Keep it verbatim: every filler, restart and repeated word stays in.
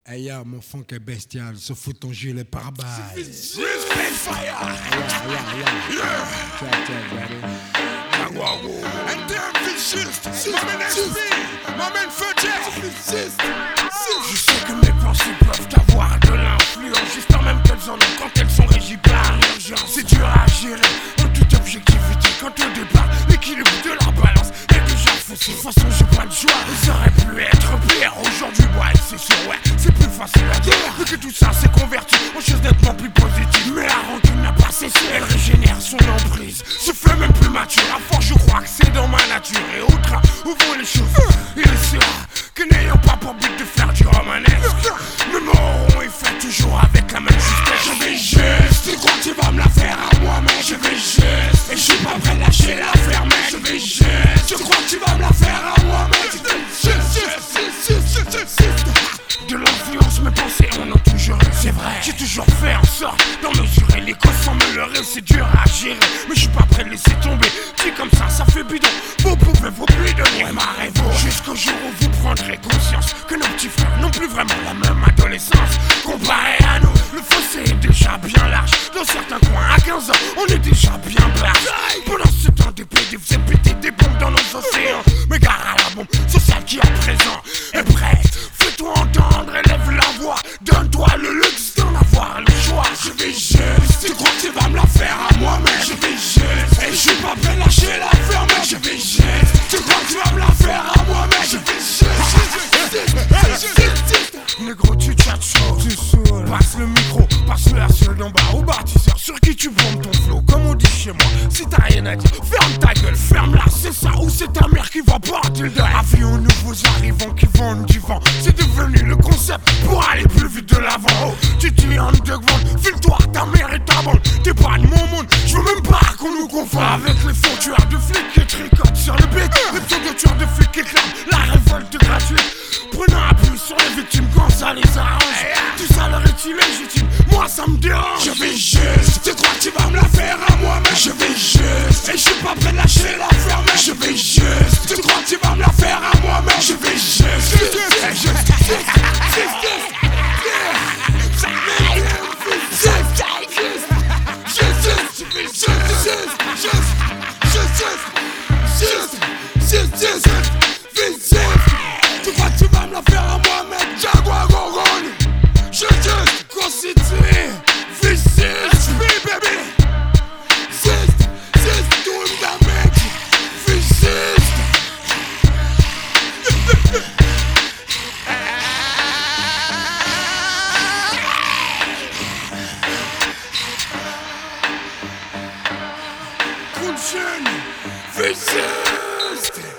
Hey yo, mon funk est bestial, se fout ton gilet pare-balles. Yeah, yeah, yeah. Check, check, ready? And damn Vigiste, ma main S P, ma main Fudget. Je sais que mes pensées peuvent avoir de l'influence, j'espère même qu'elles en ont quand elles sont régies par l'urgence. C'est dur à gérer en toute objectivité quand au départ l'équilibre de la balance est déjà faussé. De toute façon j'ai pas le choix, ça aurait pu être pire. Aujourd'hui ouais c'est sûr ouais, c'est plus facile à dire. Vu que tout ça s'est converti en chose nettement plus positive. Mais la rancune n'a pas cessé, elle régénère son emprise, se fait même plus mature. À force je crois que c'est dans ma nature. Et au train où vont les choses, il sera que n'ayant pas pour but de faire du romanesque, mes mots auront effet toujours avec la même justesse. Je vais juste, tu crois que tu vas me la faire à moi-même. Je vais juste, et je suis pas prêt de lâcher l'affaire mec. Je vais juste, tu crois que tu vas me la faire à moi-même. Je vais juste, juste, juste. De l'influence mes pensées en ont toujours eu, c'est vrai. J'ai toujours fait en sorte d'en mesurer les causes sans me leurrer. C'est dur à gérer, mais je suis pas prêt de laisser tomber. Dit comme ça, ça fait bidon. Vous pouvez vous plus donner ma révo. Jusqu'au jour où vous prendrez conscience que nos petits frères n'ont plus vraiment la même adolescence. Comparé à nous, le fossé est déjà bien large. Dans certains coins, à quinze ans, on est déjà bien barge. Pendant ce temps, des P D faisaient péter des bombes dans nos océans. Mais gare à la bombe sociale qui à présent est prête. Fais-toi entendre, élève la voix. Donne-toi le luxe d'en avoir le choix. Je vais juste, tu crois que tu vas me la faire à moi-même. Je vais juste, et je suis pas prêt de lâcher l'affaire mec. Je vais juste, tu crois que tu vas me la faire à moi-même. Je vais juste, négro tu tchatches chaud, tu saoules. Passe le micro, passe-le à ceux d'en bas au bâtisseur sur qui tu bombes ton flow. Comme on dit chez moi, si t'as rien à dire, ferme ta gueule, ferme-la. C'est ça ou c'est ta mère qui va porter le deuil. Avis aux nouveaux arrivants qui vendent du vent, c'est devenu le concept pour aller plus vite de l'avant. Oh, tu dis en underground, file-toi, ta mère et ta bande. T'es pas de mon monde, je veux même pas qu'on nous confonde avec les faux tueurs de flics qui tricotent sur le beat. Les pseudo tueurs de flics qui clament la révolte gratuite, prenant appui sur les victimes quand ça les arrange. Tout ça leur est illégitime, moi ça me dérange. Je vais juste, tu crois que tu vas me la faire à moi-même. Je vais juste, et je suis pas prêt de lâcher l'affaire mec. Je vais juste, tu crois que tu vas me la faire à moi-même. Je vais juste, juste, juste, juste. Tu crois que tu vas me la faire à moi mec. Jaguar Gorgon. Je juste constitué Vigiste baby. Juste, juste tout le mec. Vigiste. Coup de jeune Vigiste.